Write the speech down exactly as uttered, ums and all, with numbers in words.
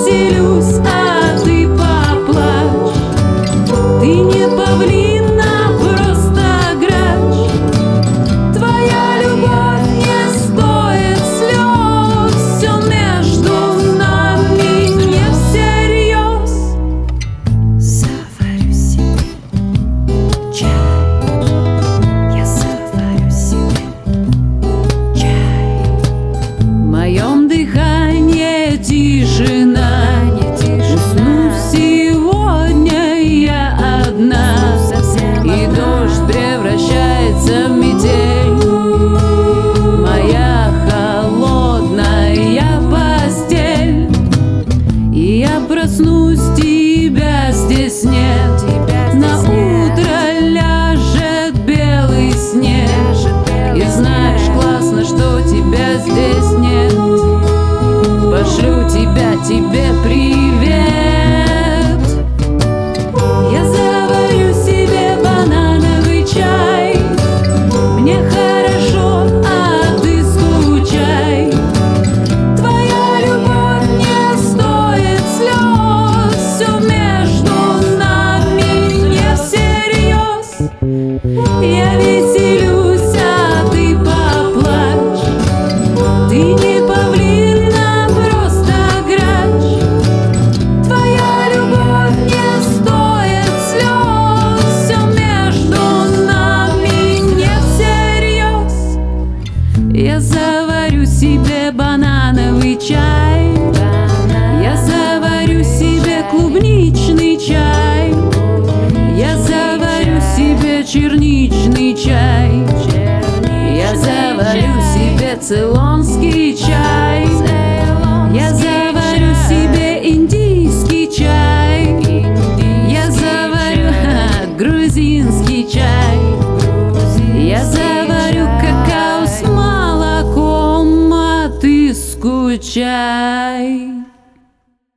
веселюсь, а ты поплачь. Ты не павлин, а просто грач. Твоя любовь не стоит слез. Все между нами не всерьез. Заварю себе чай. Я заварю себе чай. В моем дыхании тишина. Усну сегодня я одна, и дождь превращается в метель. Моя холодная постель, и я проснусь, тебя здесь нет. На утро ляжет белый снег, и знаешь, классно, что тебя здесь нет. Пошлю тебя, тебе привет. Я заварю себе банановый чай. Мне хорошо, а ты скучай. Твоя любовь не стоит слез. Все между нами не всерьез. Я веселюсь, а ты поплачь. Ты не павлин, а просто грач. Твоя любовь не стоит слез. Все между нами не всерьез. Я заварю себе банановый чай. Я заварю себе клубничный чай. Я заварю себе черничный чай. Я заварю себе цейлонский чай. Я заварю себе индийский чай. Я заварю ха, грузинский чай. Я заварю какао с молоком, а ты скучай.